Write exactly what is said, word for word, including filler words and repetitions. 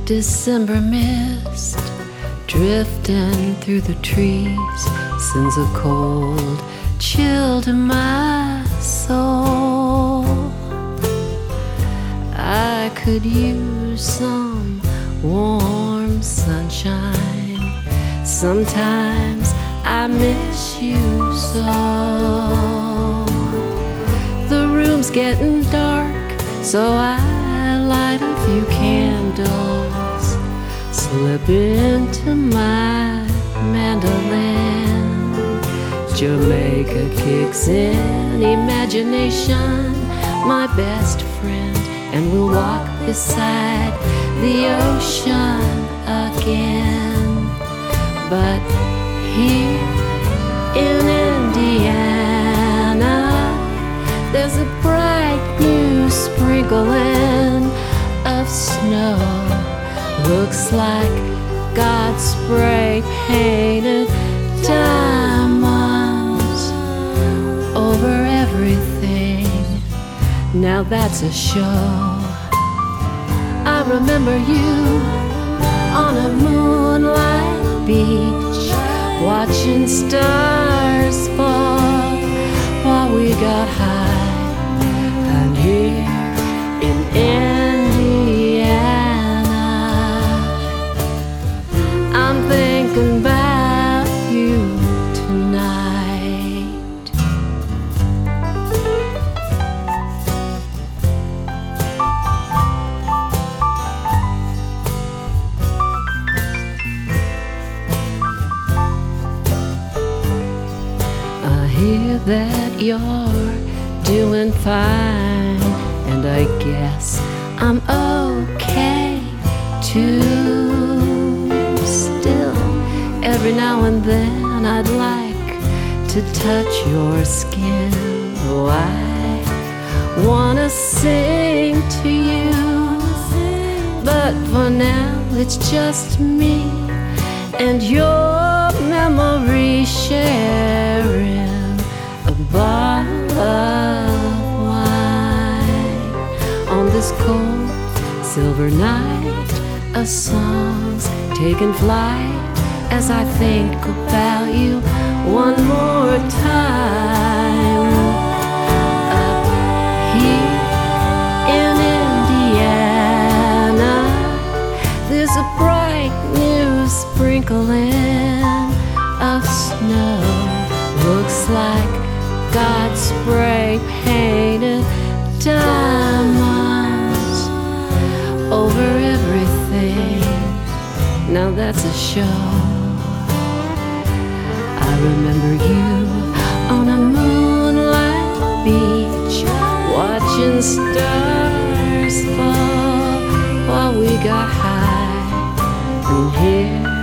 December mist drifting through the trees sends a cold chill to my soul. I could use some warm sunshine. Sometimes I miss you so. The room's getting dark, so I light a few candles, slip into my mandolin. Jamaica kicks in, imagination, my best friend, and we'll walk beside the ocean again. But here in Indiana, there's a bright new sprinkling of snow. Looks like God spray painted diamonds over everything. Now that's a show. I remember you on a moonlight beach, watching stars fall while we got high. And here in Indiana, I'm thinking about you tonight. I hear that you're doing fine, and I guess I'm okay too. Still, every now and then I'd like to touch your skin. Oh, I wanna sing to you, but for now it's just me and your memory sharing a bottle of wine. On this cold silver night, a song's taking flight as I think about you one more time. Up here in Indiana, there's a bright new sprinkling of snow. Looks like God spray painted diamonds over everything. Now that's a show. I remember you on a moonlight beach, watching stars fall while we got high. And here